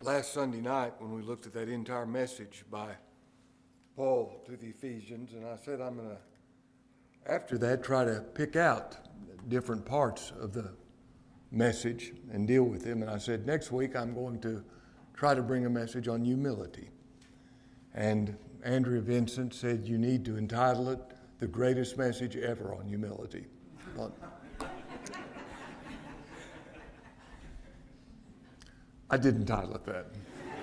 last Sunday night when we looked at that entire message by Paul to the Ephesians, and I said I'm going to, after that, try to pick out different parts of the message and deal with them. And I said next week I'm going to try to bring a message on humility. And Andrea Vincent said you need to entitle it The Greatest Message Ever on Humility. I didn't title it that.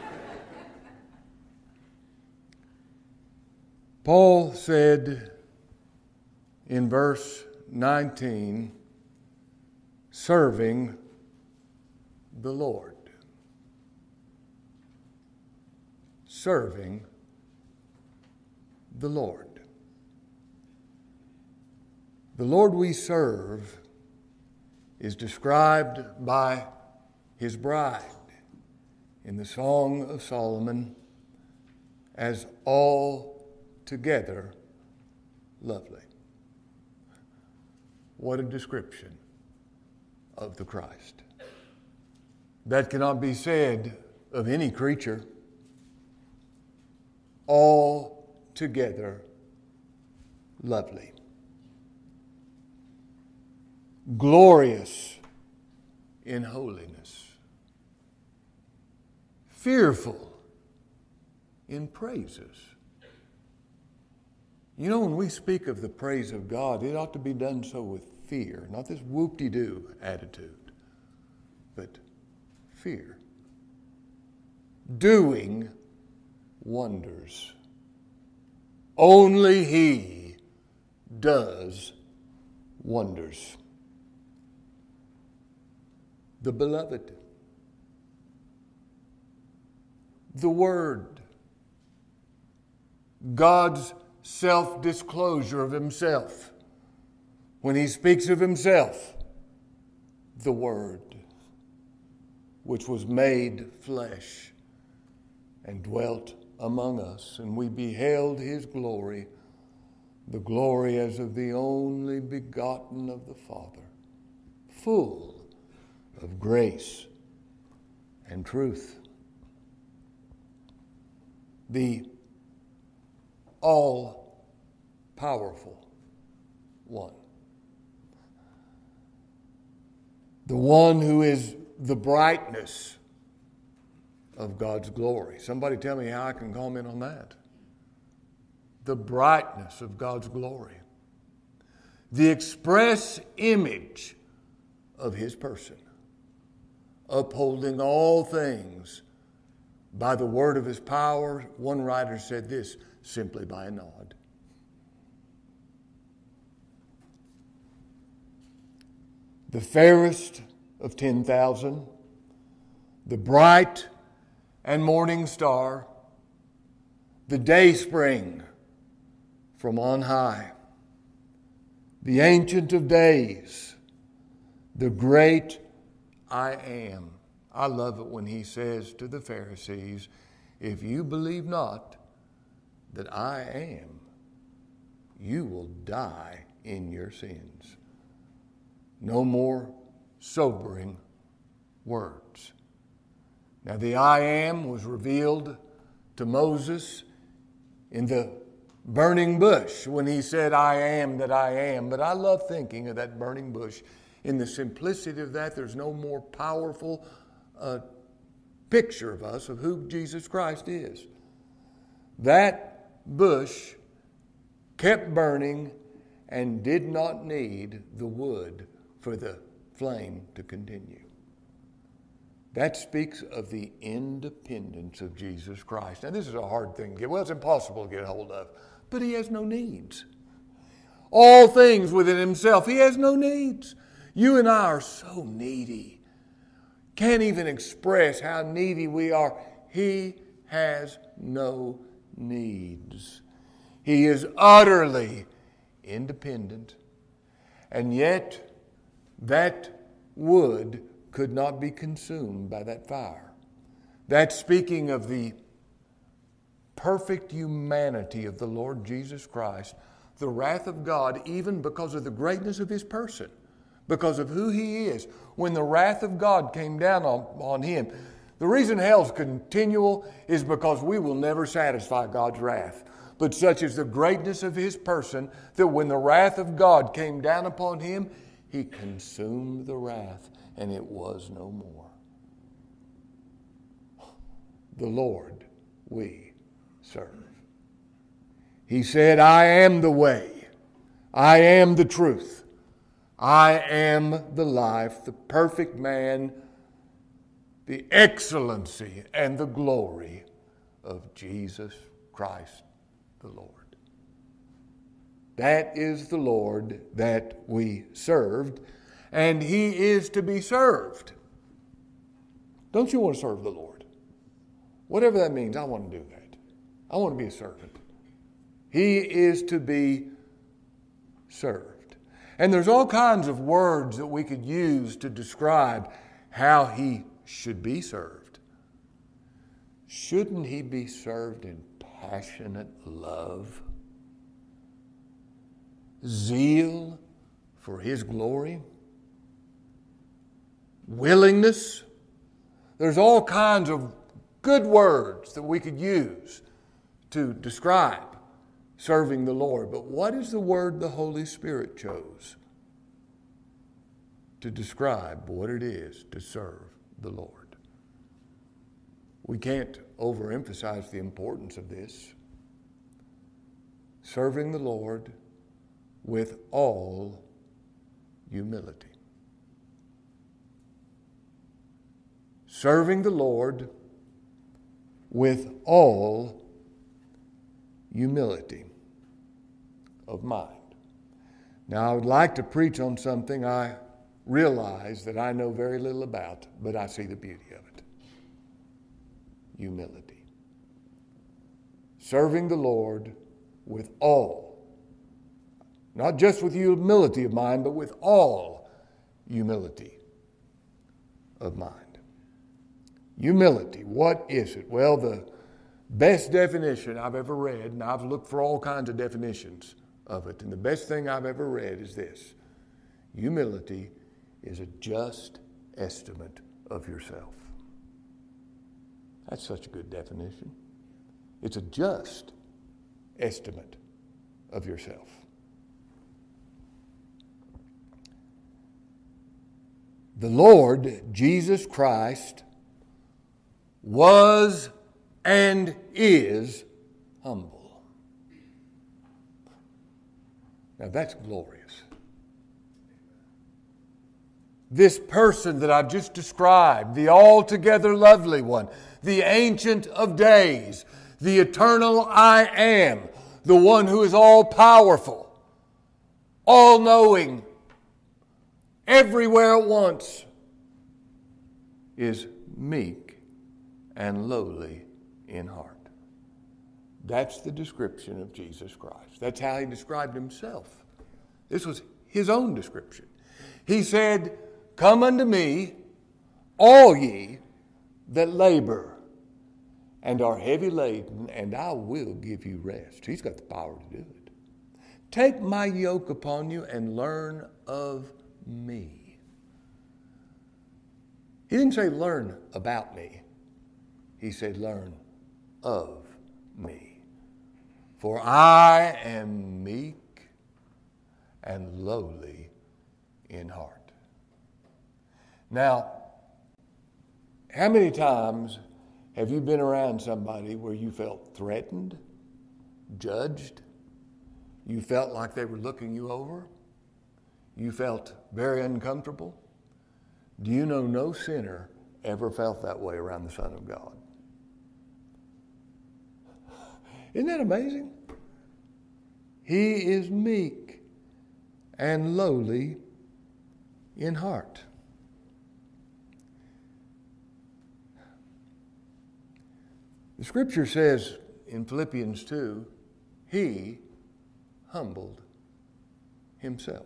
Paul said in verse 19, serving the Lord. Serving the Lord. The Lord we serve is described by his bride in the Song of Solomon as altogether lovely. What a description of the Christ. That cannot be said of any creature. Altogether lovely. Glorious in holiness. Fearful in praises. You know, when we speak of the praise of God, it ought to be done so with fear, not this whoop-de-doo attitude, but fear. Doing wonders. Only he does wonders. The beloved. The Word. God's self-disclosure of himself. When he speaks of himself, the Word, which was made flesh and dwelt among us, and we beheld his glory, the glory as of the only begotten of the Father, full of grace and truth. The all-powerful one. The one who is the brightness of God's glory. Somebody tell me how I can comment on that. The brightness of God's glory. The express image of his person. Upholding all things by the word of his power. One writer said this, simply by a nod. The fairest of 10,000, the bright and morning star, the day spring from on high, the Ancient of Days, the great I am. I love it when he says to the Pharisees, if you believe not that I am, you will die in your sins. No more sobering words. Now the I am was revealed to Moses in the burning bush when he said, I am that I am. But I love thinking of that burning bush. In the simplicity of that, there's no more powerful picture of us of who Jesus Christ is. That bush kept burning and did not need the wood for the flame to continue. That speaks of the independence of Jesus Christ. Now, this is a hard thing to get. Well, it's impossible to get a hold of. But he has no needs. All things within himself. He has no needs. You and I are so needy. Can't even express how needy we are. He has no needs. He is utterly independent. And yet, that wood could not be consumed by that fire. That's speaking of the perfect humanity of the Lord Jesus Christ, the wrath of God, even because of the greatness of his person, because of who he is. When the wrath of God came down on him, The reason hell's continual is because we will never satisfy God's wrath. But such is the greatness of his person that when the wrath of God came down upon him, he consumed the wrath, and it was no more. The Lord we serve. He said, I am the way, I am the truth, I am the life, the perfect man, the excellency and the glory of Jesus Christ the Lord. That is the Lord that we served, and he is to be served. Don't you want to serve the Lord? Whatever that means, I want to do that. I want to be a servant. He is to be served. And there's all kinds of words that we could use to describe how he should be served. Shouldn't he be served in passionate love, zeal for his glory, willingness? There's all kinds of good words that we could use to describe serving the Lord. But what is the word the Holy Spirit chose to describe what it is to serve the Lord? We can't overemphasize the importance of this. Serving the Lord with all humility. Serving the Lord with all humility of mind. Now, I would like to preach on something I realize that I know very little about, but I see the beauty of it. Humility. Serving the Lord with all, not just with humility of mind, but with all humility of mind. Humility, what is it? Well, the best definition I've ever read, and I've looked for all kinds of definitions of it, and the best thing I've ever read is this: humility is a just estimate of yourself. That's such a good definition. It's a just estimate of yourself. The Lord Jesus Christ was and is humble. Now that's glorious. This person that I've just described, the altogether lovely one, the Ancient of Days, the eternal I Am, the one who is all-powerful, all-knowing, everywhere at once, is meek and lowly in heart. That's the description of Jesus Christ. That's how he described himself. This was his own description. He said, "Come unto me, all ye that labor and are heavy laden, and I will give you rest." He's got the power to do it. "Take my yoke upon you and learn of me." He didn't say learn about me. He said learn of me. For I am meek and lowly in heart. Now, how many times have you been around somebody where you felt threatened, judged? You felt like they were looking you over? You felt very uncomfortable? Do you know no sinner ever felt that way around the Son of God? Isn't that amazing? He is meek and lowly in heart. The scripture says in Philippians 2, he humbled himself.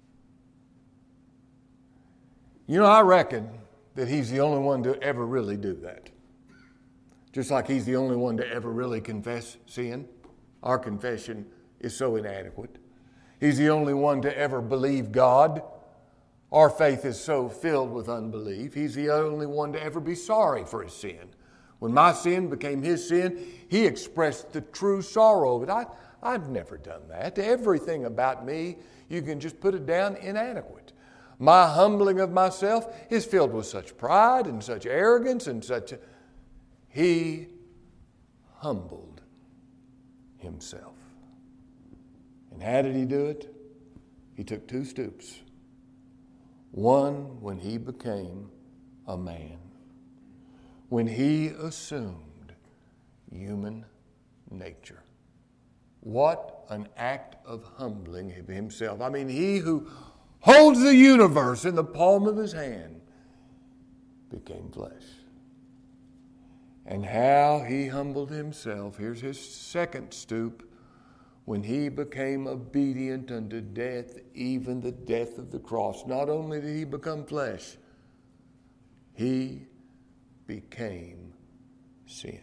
You know, I reckon that he's the only one to ever really do that. Just like he's the only one to ever really confess sin. Our confession is so inadequate. He's the only one to ever believe God. Our faith is so filled with unbelief. He's the only one to ever be sorry for his sin. When my sin became his sin, he expressed the true sorrow of it. I've never done that. Everything about me, you can just put it down inadequate. My humbling of myself is filled with such pride and such arrogance and such... He humbled himself. And how did he do it? He took 2 stoops. One, when he became a man. When he assumed human nature. What an act of humbling of himself. I mean, he who holds the universe in the palm of his hand became flesh. And how he humbled himself. Here's his second stoop. When he became obedient unto death, even the death of the cross. Not only did he become flesh, he became sin.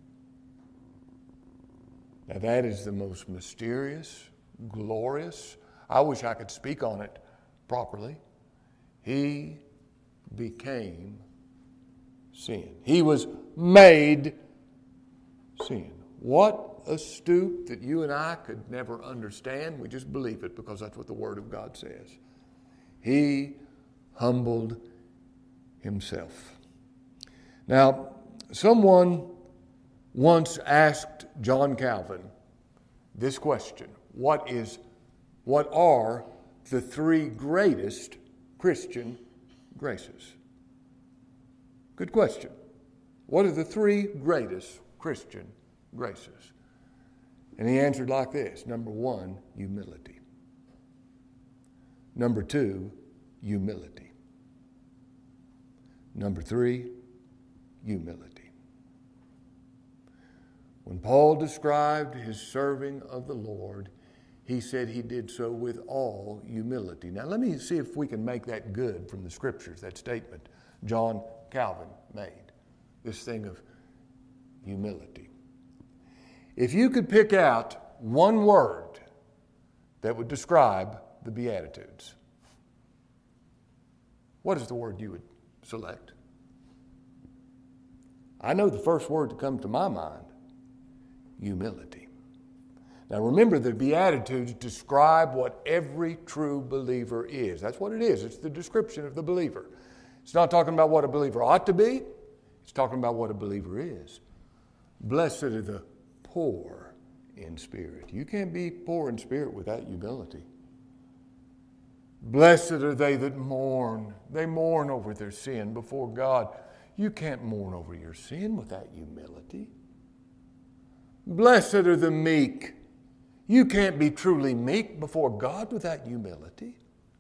Now that is the most mysterious, glorious, I wish I could speak on it properly. He became sin. He was made sin. What a stoop that you and I could never understand. We just believe it because that's what the Word of God says. He humbled himself. Now, someone once asked John Calvin this question: what are the 3 greatest Christian graces? Good question. What are the 3 greatest Christian graces? And he answered like this. Number 1, humility. Number 2, humility. Number 3, humility. When Paul described his serving of the Lord, he said he did so with all humility. Now let me see if we can make that good from the Scriptures, that statement John Calvin made, this thing of humility. If you could pick out one word that would describe the Beatitudes, what is the word you would select? I know the first word that comes to my mind: humility. Now remember, the Beatitudes describe what every true believer is. That's what it is. It's the description of the believer. It's not talking about what a believer ought to be. It's talking about what a believer is. Blessed are the poor in spirit. You can't be poor in spirit without humility. Blessed are they that mourn. They mourn over their sin before God. You can't mourn over your sin without humility. Blessed are the meek. You can't be truly meek before God without humility.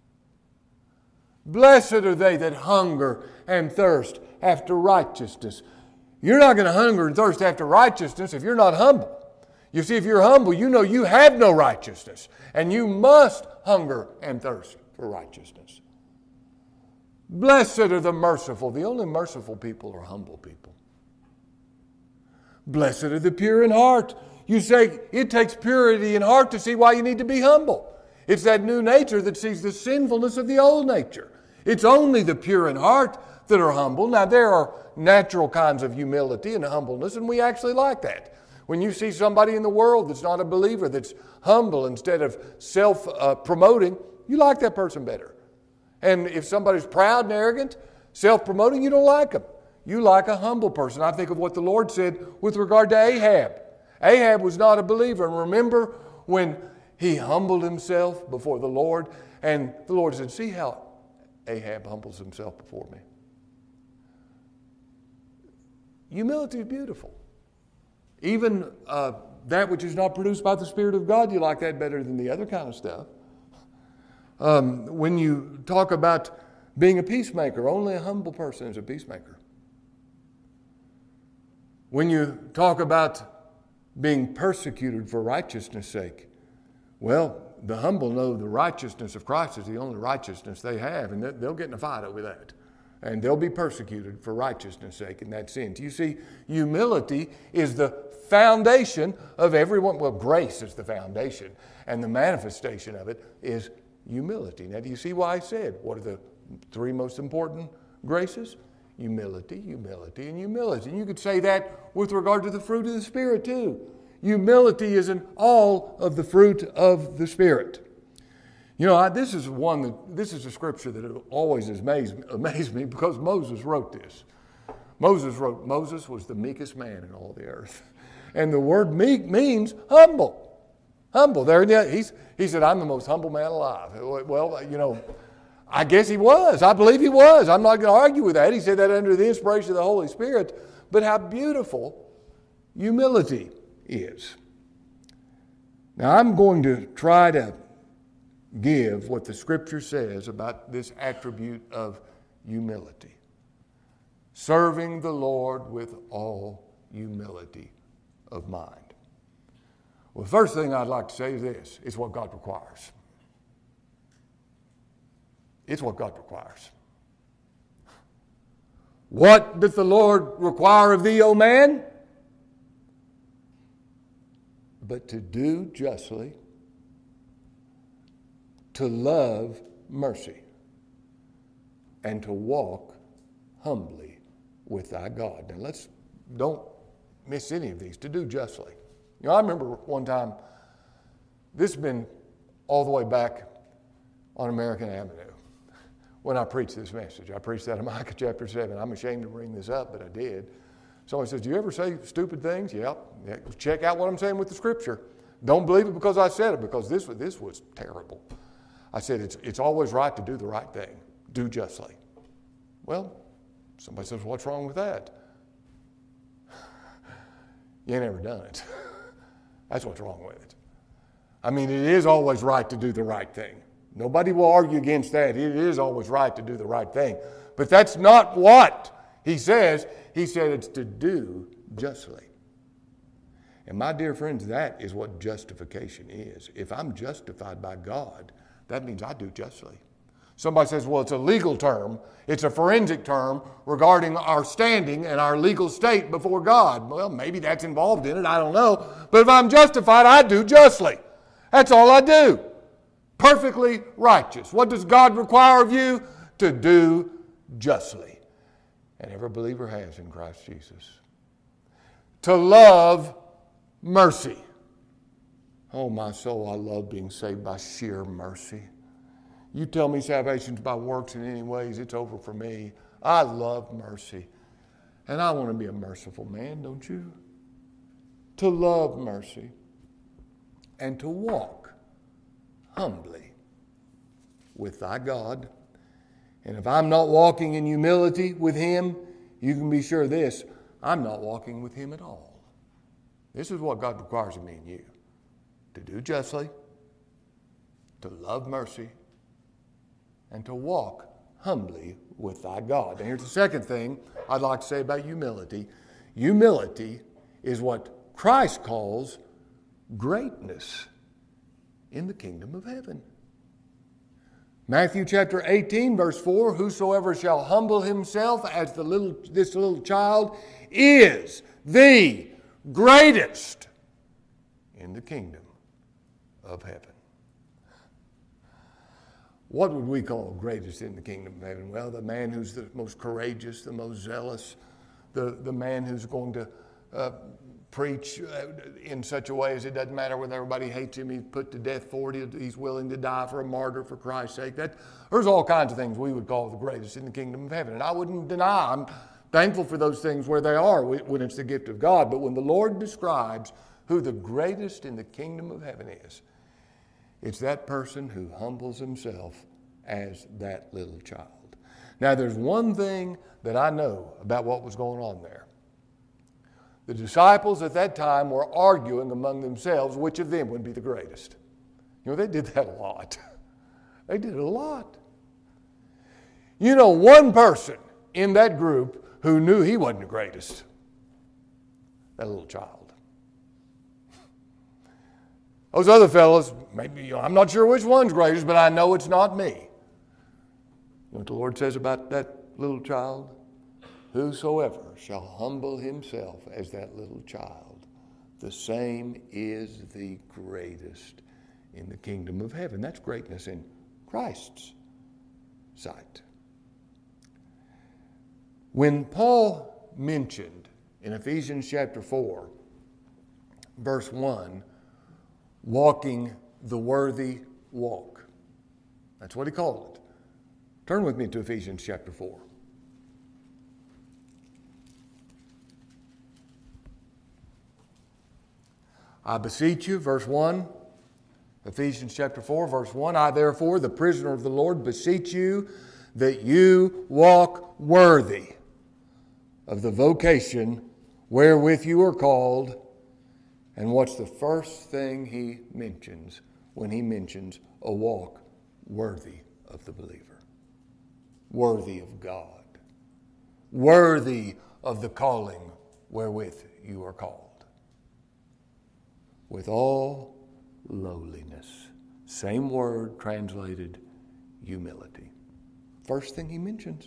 Blessed are they that hunger and thirst after righteousness. You're not going to hunger and thirst after righteousness if you're not humble. You see, if you're humble, you know you have no righteousness, and you must hunger and thirst for righteousness. Blessed are the merciful. The only merciful people are humble people. Blessed are the pure in heart. You say it takes purity in heart to see why you need to be humble. It's that new nature that sees the sinfulness of the old nature. It's only the pure in heart that are humble. Now, there are natural kinds of humility and humbleness, and we actually like that. When you see somebody in the world that's not a believer, that's humble instead of self-promoting, you like that person better. And if somebody's proud and arrogant, self-promoting, you don't like them. You like a humble person. I think of what the Lord said with regard to Ahab. Ahab was not a believer. And remember when he humbled himself before the Lord, and the Lord said, see how Ahab humbles himself before me. Humility is beautiful. Even that which is not produced by the Spirit of God, you like that better than the other kind of stuff. When you talk about being a peacemaker, only a humble person is a peacemaker. When you talk about being persecuted for righteousness' sake, well, the humble know the righteousness of Christ is the only righteousness they have, and they'll get in a fight over that. And they'll be persecuted for righteousness' sake in that sense. You see, humility is the foundation of everyone. Well, grace is the foundation, and the manifestation of it is humility. Now, do you see why I said, what are the three most important graces? Humility, humility, and humility. And you could say that with regard to the fruit of the Spirit too. Humility is in all of the fruit of the Spirit. You know, this is a scripture that always amazed me because Moses wrote this. Moses was the meekest man in all the earth. And the word meek means humble. Humble. There, he said, I'm the most humble man alive. Well, you know, I guess he was. I believe he was. I'm not going to argue with that. He said that under the inspiration of the Holy Spirit. But how beautiful humility is. Now, I'm going to try to give what the Scripture says about this attribute of humility. Serving the Lord with all humility of mind. Well, the first thing I'd like to say is this. It's what God requires. It's what God requires. What doth the Lord require of thee, O man? But to do justly, to love mercy, and to walk humbly with thy God. Now don't miss any of these. To do justly. You know, I remember one time, this has been all the way back on American Avenue, when I preached this message. I preached that in Micah chapter 7. I'm ashamed to bring this up, but I did. Somebody says, do you ever say stupid things? Yeah. Check out what I'm saying with the Scripture. Don't believe it because I said it, because this was terrible. I said, it's always right to do the right thing. Do justly. Well, somebody says, what's wrong with that? You ain't never done it. That's what's wrong with it. I mean, it is always right to do the right thing. Nobody will argue against that. It is always right to do the right thing. But that's not what he says. He said it's to do justly. And my dear friends, that is what justification is. If I'm justified by God, that means I do justly. Somebody says, well, it's a legal term. It's a forensic term regarding our standing and our legal state before God. Well, maybe that's involved in it. I don't know. But if I'm justified, I do justly. That's all I do. Perfectly righteous. What does God require of you? To do justly. And every believer has in Christ Jesus. To love mercy. Oh, my soul, I love being saved by sheer mercy. You tell me salvation's by works in any ways, it's over for me. I love mercy. And I want to be a merciful man, don't you? To love mercy and to walk humbly with thy God. And if I'm not walking in humility with him, you can be sure of this, I'm not walking with him at all. This is what God requires of me and you. To do justly, to love mercy, and to walk humbly with thy God. And here's the second thing I'd like to say about humility. Humility is what Christ calls greatness in the kingdom of heaven. Matthew chapter 18, verse 4, whosoever shall humble himself as this little child is the greatest in the kingdom of heaven. What would we call greatest in the kingdom of heaven? Well, the man who's the most courageous, the most zealous, the man who's going to preach in such a way as it doesn't matter whether everybody hates him, he's put to death for it, he's willing to die for a martyr for Christ's sake. There's all kinds of things we would call the greatest in the kingdom of heaven. And I wouldn't deny, I'm thankful for those things where they are when it's the gift of God. But when the Lord describes who the greatest in the kingdom of heaven is, it's that person who humbles himself as that little child. Now, there's one thing that I know about what was going on there. The disciples at that time were arguing among themselves which of them would be the greatest. You know, they did that a lot. They did it a lot. You know, one person in that group who knew he wasn't the greatest. That little child. Those other fellows, maybe, I'm not sure which one's greatest, but I know it's not me. You know what the Lord says about that little child? Whosoever shall humble himself as that little child, the same is the greatest in the kingdom of heaven. That's greatness in Christ's sight. When Paul mentioned in Ephesians chapter 4, verse 1, walking the worthy walk, that's what he called it. Turn with me to Ephesians chapter 4. I beseech you, verse 1, Ephesians chapter 4, verse 1, I therefore, the prisoner of the Lord, beseech you that you walk worthy of the vocation wherewith you are called. And what's the first thing he mentions when he mentions a walk worthy of the believer? Worthy of God. Worthy of the calling wherewith you are called. With all lowliness. Same word translated humility. First thing he mentions.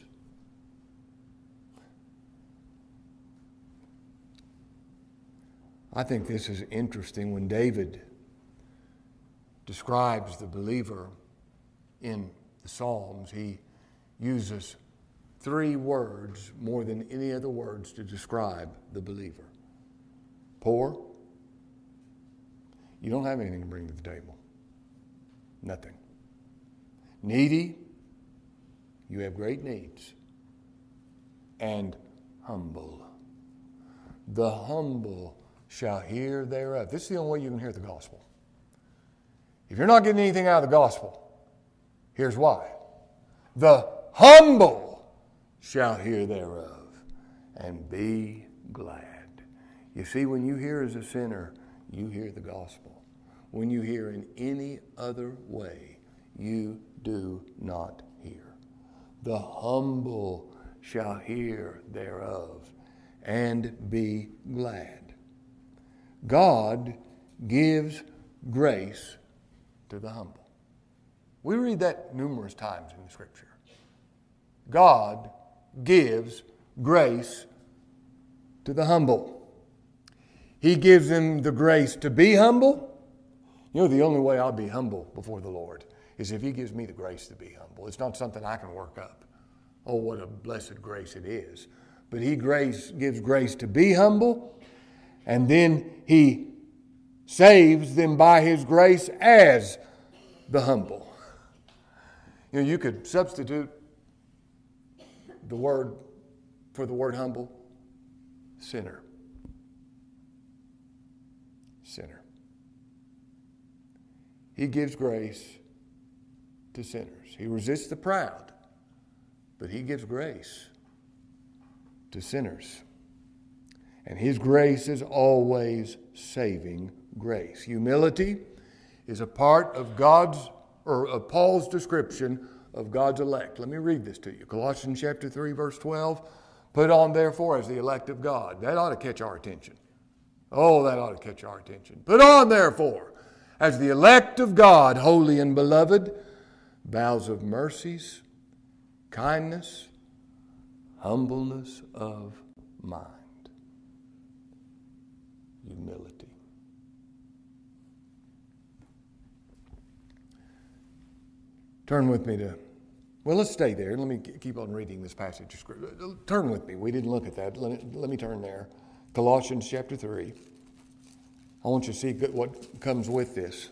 I think this is interesting when David describes the believer in the Psalms. He uses 3 words more than any other words to describe the believer. Poor. You don't have anything to bring to the table. Nothing. Needy. You have great needs. And humble. The humble shall hear thereof. This is the only way you can hear the gospel. If you're not getting anything out of the gospel, here's why. The humble shall hear thereof and be glad. You see, when you hear as a sinner, you hear the gospel. When you hear in any other way, you do not hear. The humble shall hear thereof and be glad. God gives grace to the humble. We read that numerous times in the Scripture. God gives grace to the humble. He gives them the grace to be humble. You know, the only way I'll be humble before the Lord is if He gives me the grace to be humble. It's not something I can work up. Oh, what a blessed grace it is. But He gives grace to be humble. And then He saves them by His grace as the humble. You know, you could substitute the word for the word humble, sinner. Sinner. He gives grace to sinners. He resists the proud, but He gives grace to sinners. And His grace is always saving grace. Humility is a part of of Paul's description of God's elect. Let me read this to you. Colossians chapter 3, verse 12. Put on, therefore, as the elect of God. That ought to catch our attention. Oh, that ought to catch our attention. Put on, therefore, as the elect of God, holy and beloved, bowels of mercies, kindness, humbleness of mind. Humility. Turn with me to, well, let's stay there. Let me keep on reading this passage of Scripture. Turn with me. We didn't look at that. Let me turn there. Colossians chapter 3. I want you to see what comes with this.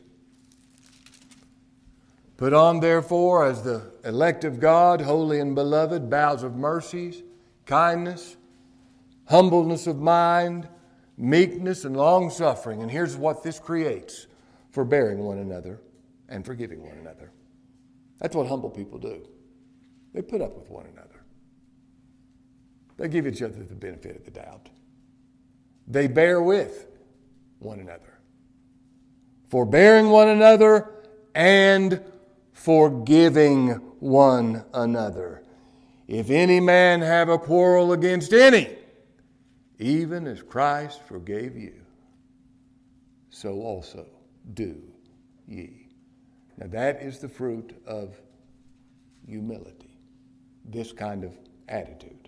Put on, therefore, as the elect of God, holy and beloved, bowels of mercies, kindness, humbleness of mind, meekness and long-suffering. And here's what this creates: forbearing one another and forgiving one another. That's what humble people do. They put up with one another. They give each other the benefit of the doubt. They bear with one another. Forbearing one another and forgiving one another. If any man have a quarrel against any, even as Christ forgave you, so also do ye. Now that is the fruit of humility, this kind of attitude.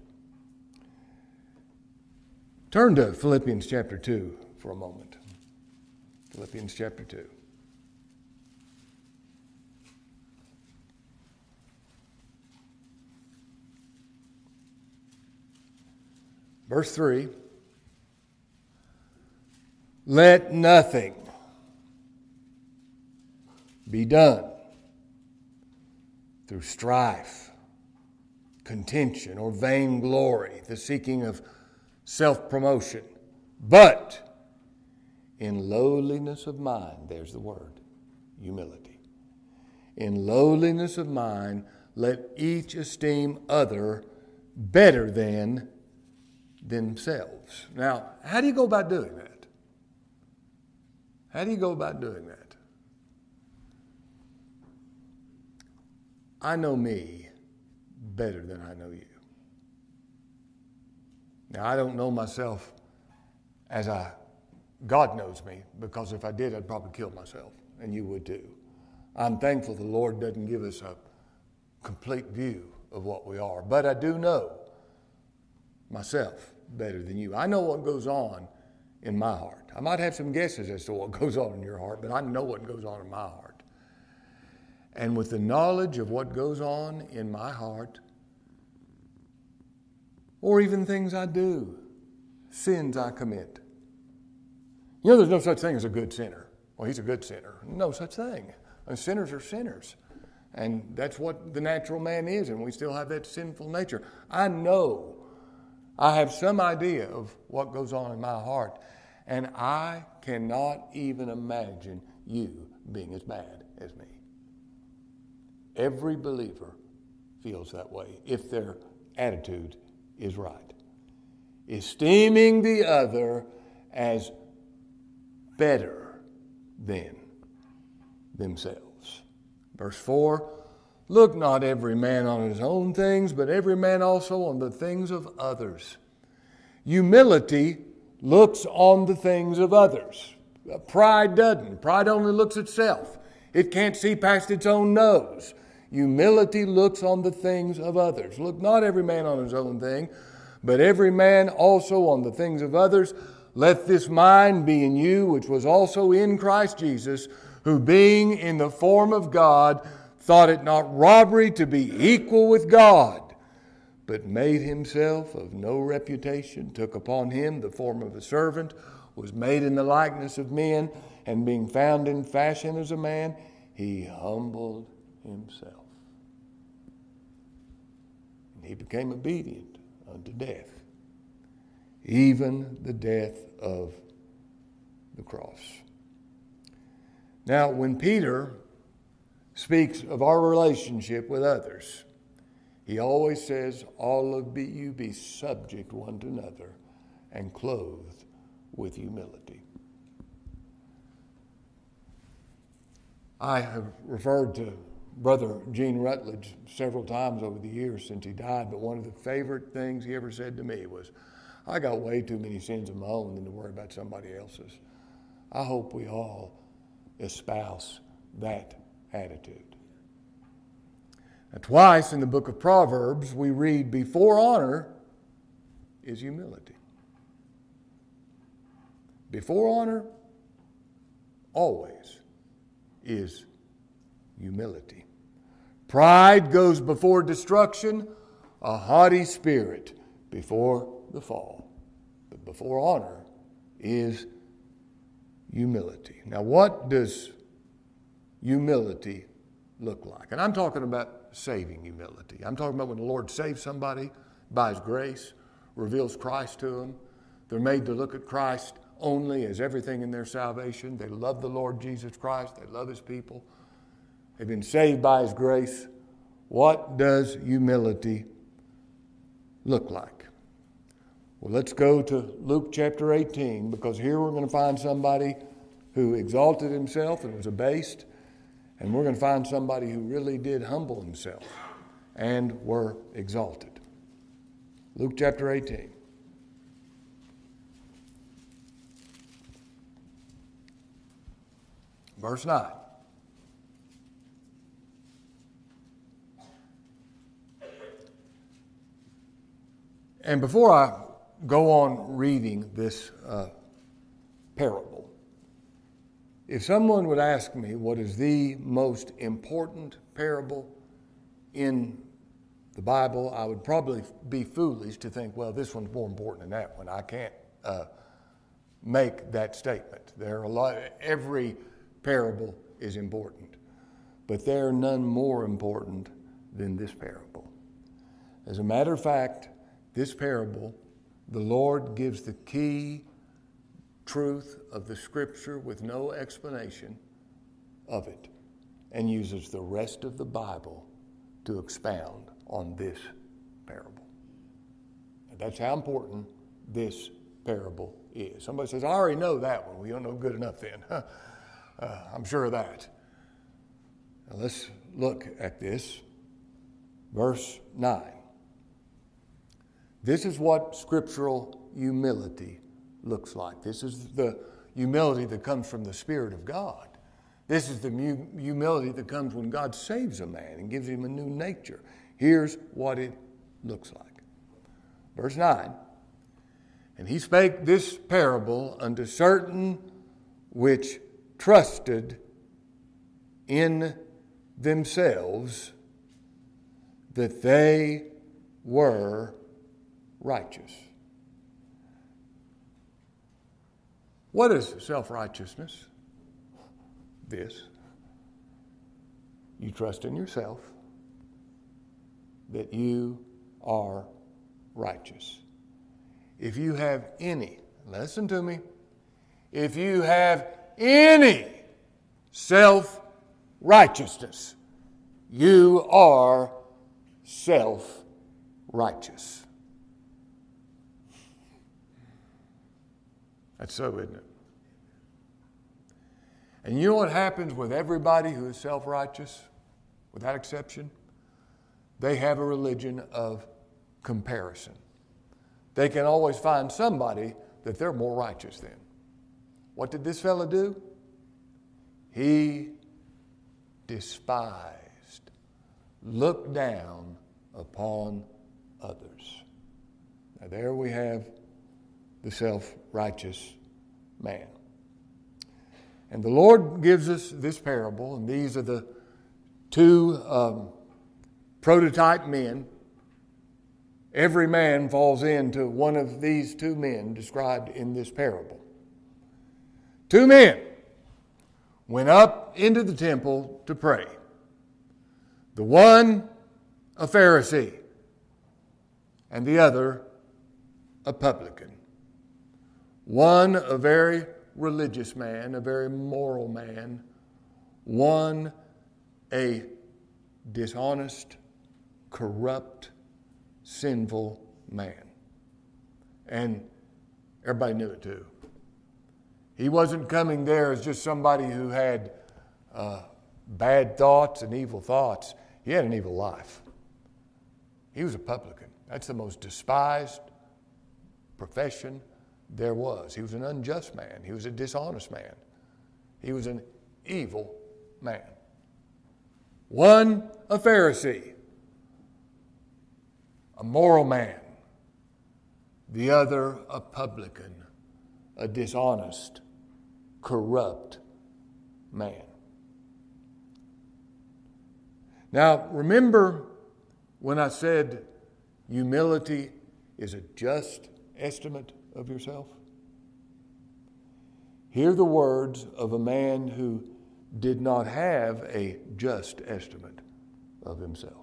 Turn to Philippians chapter 2 for a moment. Philippians chapter 2. Verse 3, let nothing be done through strife, contention, or vainglory, the seeking of self-promotion, but in lowliness of mind, there's the word, humility. In lowliness of mind, let each esteem other better than themselves. Now, how do you go about doing that? How do you go about doing that? I know me better than I know you. Now, I don't know myself as God knows me, because if I did, I'd probably kill myself, and you would too. I'm thankful the Lord doesn't give us a complete view of what we are, but I do know myself better than you. I know what goes on in my heart. I might have some guesses as to what goes on in your heart, but I know what goes on in my heart. And with the knowledge of what goes on in my heart, or even things I do, sins I commit. You know, there's no such thing as a good sinner. Well, he's a good sinner. No such thing. Sinners are sinners. And that's what the natural man is, and we still have that sinful nature. I know I have some idea of what goes on in my heart, and I cannot even imagine you being as bad as me. Every believer feels that way if their attitude is right. Esteeming the other as better than themselves. Verse 4, look not every man on his own things, but every man also on the things of others. Humility looks on the things of others. Pride doesn't. Pride only looks at self. It can't see past its own nose. Humility looks on the things of others. Look not every man on his own thing, but every man also on the things of others. Let this mind be in you, which was also in Christ Jesus, who being in the form of God, thought it not robbery to be equal with God, but made himself of no reputation, took upon him the form of a servant, was made in the likeness of men, and being found in fashion as a man, he humbled himself. And he became obedient unto death, even the death of the cross. Now, when Peter speaks of our relationship with others, he always says, all of you be subject one to another and clothed with humility. I have referred to Brother Gene Rutledge several times over the years since he died, but one of the favorite things he ever said to me was, I got way too many sins of my own than to worry about somebody else's. I hope we all espouse that attitude. Now, twice in the book of Proverbs, we read, before honor is humility. Before honor, always is humility. Pride goes before destruction, a haughty spirit before the fall. But before honor is humility. Now, what does humility look like? And I'm talking about saving humility. I'm talking about when the Lord saves somebody by His grace, reveals Christ to them. They're made to look at Christ only as everything in their salvation. They love the Lord Jesus Christ. They love His people. They've been saved by His grace. What does humility look like? Well, let's go to Luke chapter 18, because here we're going to find somebody who exalted himself and was abased, and we're going to find somebody who really did humble himself and were exalted. Luke chapter 18. Verse 9. And before I go on reading this parable, if someone would ask me what is the most important parable in the Bible, I would probably be foolish to think, well, this one's more important than that one. I can't make that statement. There are a lot. Every parable is important, but there are none more important than this parable. As a matter of fact, this parable, the Lord gives the key truth of the Scripture with no explanation of it, and uses the rest of the Bible to expound on this parable. And that's how important this parable is. Somebody says, I already know that one. Well, you don't know good enough then. I'm sure of that. Now let's look at this. Verse 9. This is what scriptural humility looks like. This is the humility that comes from the Spirit of God. This is the humility that comes when God saves a man and gives him a new nature. Here's what it looks like. Verse 9. And he spake this parable unto certain which trusted in themselves that they were righteous. What is self-righteousness? This. You trust in yourself that you are righteous. If you have any, listen to me, if you have any self-righteousness, you are self-righteous. That's so, isn't it? And you know what happens with everybody who is self-righteous, without exception? They have a religion of comparison. They can always find somebody that they're more righteous than. What did this fellow do? He despised, looked down upon others. Now there we have the self-righteous man. And the Lord gives us this parable, and these are the two prototype men. Every man falls into one of these two men described in this parable. Two men went up into the temple to pray. The one, a Pharisee, and the other, a publican. One, a very religious man, a very moral man. One, a dishonest, corrupt, sinful man. And everybody knew it too. He wasn't coming there as just somebody who had bad thoughts and evil thoughts. He had an evil life. He was a publican. That's the most despised profession there was. He was an unjust man. He was a dishonest man. He was an evil man. One, a Pharisee, a moral man. The other, a publican, a dishonest, corrupt man. Now, remember when I said humility is a just estimate of yourself? Hear the words of a man who did not have a just estimate of himself.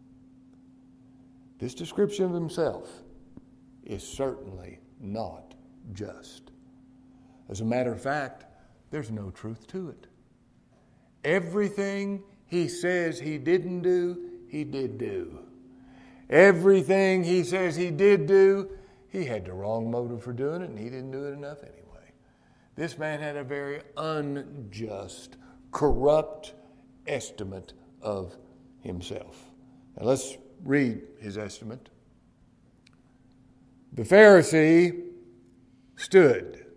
This description of himself is certainly not just. As a matter of fact, there's no truth to it. Everything he says he didn't do, he did do. Everything he says he did do, he had the wrong motive for doing it, and he didn't do it enough anyway. This man had a very unjust, corrupt estimate of himself. Now let's read his estimate. The Pharisee stood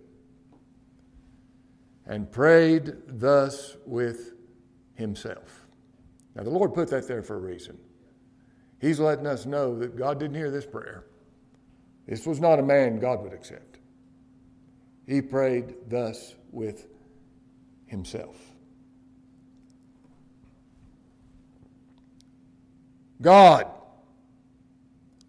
and prayed thus with himself. Now the Lord put that there for a reason. He's letting us know that God didn't hear this prayer. This was not a man God would accept. He prayed thus with himself. God,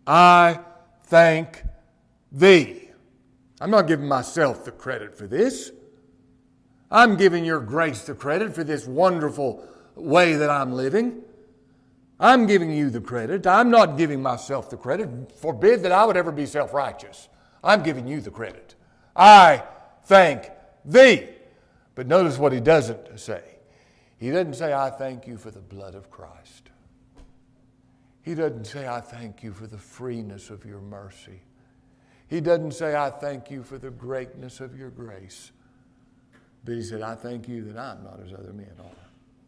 I thank thee. I'm not giving myself the credit for this. I'm giving your grace the credit for this wonderful way that I'm living. I'm giving you the credit. I'm not giving myself the credit. Forbid that I would ever be self-righteous. I'm giving you the credit. I thank thee. But notice what he doesn't say. He doesn't say, I thank you for the blood of Christ. He doesn't say, I thank you for the freeness of your mercy. He doesn't say, I thank you for the greatness of your grace. But he said, I thank you that I'm not as other men are.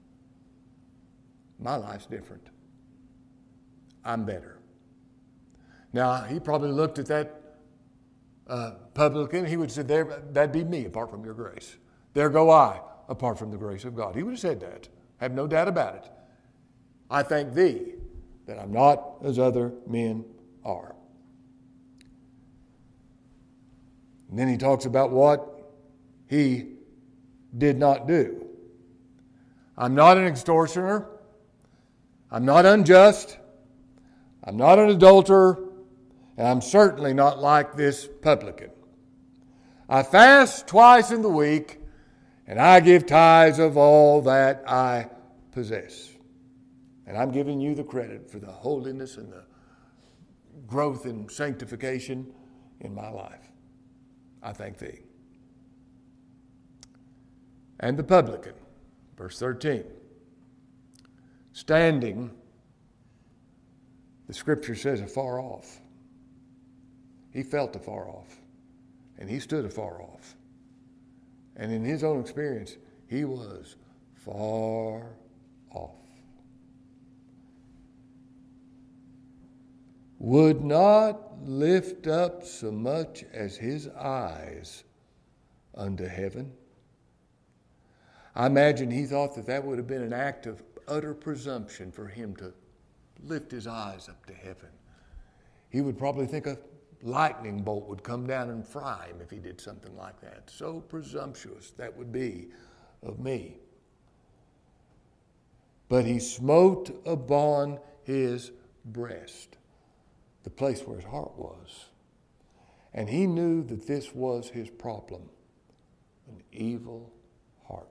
My life's different. I'm better. Now, he probably looked at that publican. He would say, that'd be me apart from your grace. There go I apart from the grace of God. He would have said that. I have no doubt about it. I thank thee that I'm not as other men are. And then he talks about what he did not do. I'm not an extortioner. I'm not unjust. I'm not an adulterer. And I'm certainly not like this publican. I fast twice in the week, and I give tithes of all that I possess. And I'm giving you the credit for the holiness and the growth in sanctification in my life. I thank thee. And the publican, verse 13, standing, the scripture says, afar off. He felt afar off, and he stood afar off. And in his own experience, he was far off. Would not lift up so much as his eyes unto heaven. I imagine he thought that would have been an act of utter presumption for him to lift his eyes up to heaven. He would probably think a lightning bolt would come down and fry him if he did something like that. So presumptuous that would be of me. But he smote upon his breast, the place where his heart was. And he knew that this was his problem, an evil heart.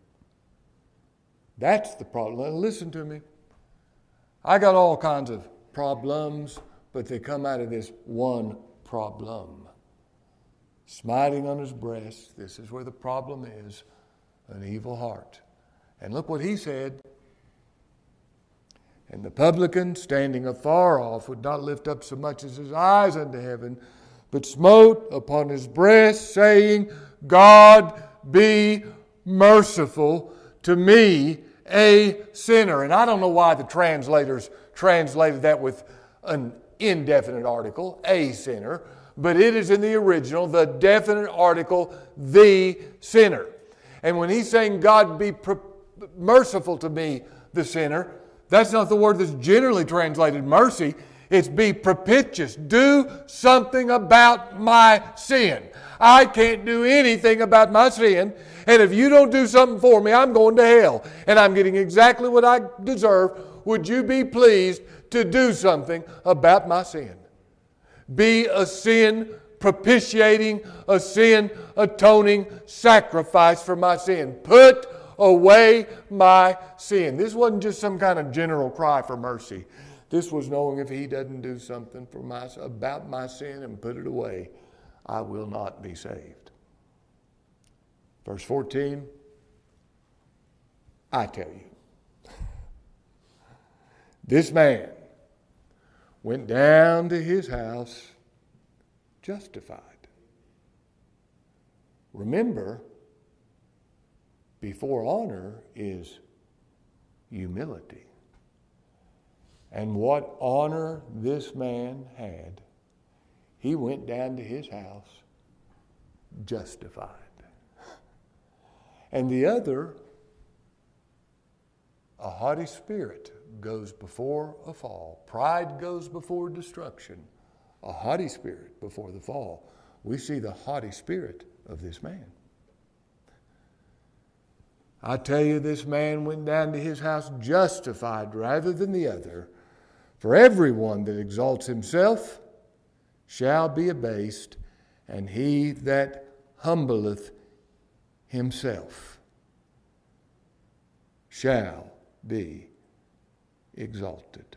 That's the problem. Now, listen to me. I got all kinds of problems, but they come out of this one problem. Smiting on his breast, this is where the problem is, an evil heart. And look what he said. And the publican, standing afar off, would not lift up so much as his eyes unto heaven, but smote upon his breast, saying, God be merciful to me, a sinner. And I don't know why the translators translated that with an indefinite article, a sinner, but it is in the original, the definite article, the sinner. And when he's saying, God be merciful to me, the sinner, that's not the word that's generally translated mercy. It's be propitious. Do something about my sin. I can't do anything about my sin. And if you don't do something for me, I'm going to hell. And I'm getting exactly what I deserve. Would you be pleased to do something about my sin? Be a sin propitiating, a sin atoning sacrifice for my sin. Put away my sin. This wasn't just some kind of general cry for mercy. This was knowing if he doesn't do something about my sin and put it away, I will not be saved. Verse 14, I tell you, this man went down to his house justified. Remember, before honor is humility. And what honor this man had, he went down to his house justified. And the other, a haughty spirit goes before a fall. Pride goes before destruction. A haughty spirit before the fall. We see the haughty spirit of this man. I tell you, this man went down to his house justified rather than the other. For everyone that exalts himself shall be abased, and he that humbleth himself shall be exalted.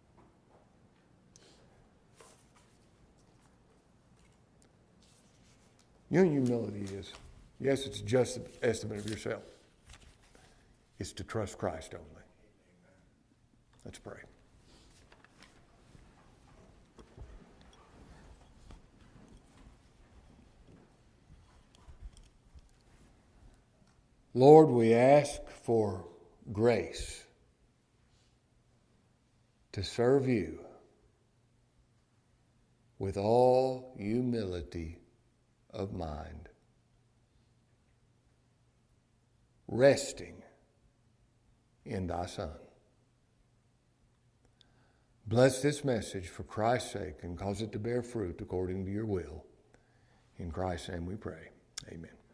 You know what humility is? Yes, it's a just estimate of yourself. It's to trust Christ only. Let's pray. Lord, we ask for grace to serve you with all humility of mind, resting in thy Son. Bless this message for Christ's sake and cause it to bear fruit according to your will. In Christ's name we pray. Amen.